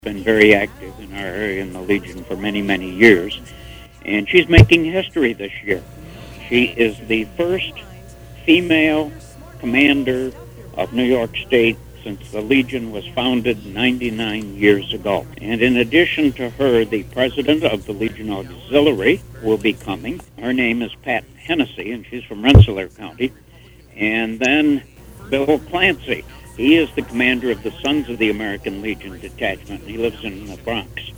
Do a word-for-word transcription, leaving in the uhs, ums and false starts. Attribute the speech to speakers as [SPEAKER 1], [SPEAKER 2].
[SPEAKER 1] been very active in our area in the Legion for many, many years, and she's making history this year. She is the first female commander of New York State since the Legion was founded ninety-nine years ago. And in addition to her, the president of the Legion Auxiliary will be coming. Her name is Pat Hennessy, and she's from Rensselaer County. And then Bill Clancy. He is the commander of the Sons of the American Legion Detachment. He lives in the Bronx.